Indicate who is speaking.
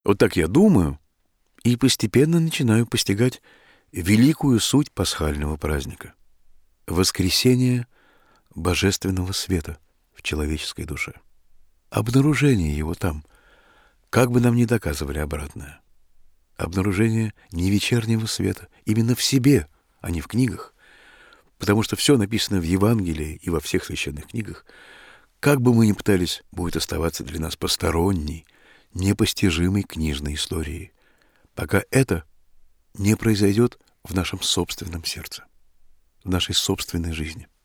Speaker 1: Вот так я думаю и постепенно начинаю постигать великую суть пасхального праздника — воскресение божественного света в человеческой душе. Обнаружение его там, как бы нам ни доказывали обратное. Обнаружение не вечернего света, именно в себе, а не в книгах. Потому что все написано в Евангелии и во всех священных книгах, как бы мы ни пытались, будет оставаться для нас посторонней, непостижимой книжной историей, пока это не произойдет в нашем собственном сердце, в нашей собственной жизни.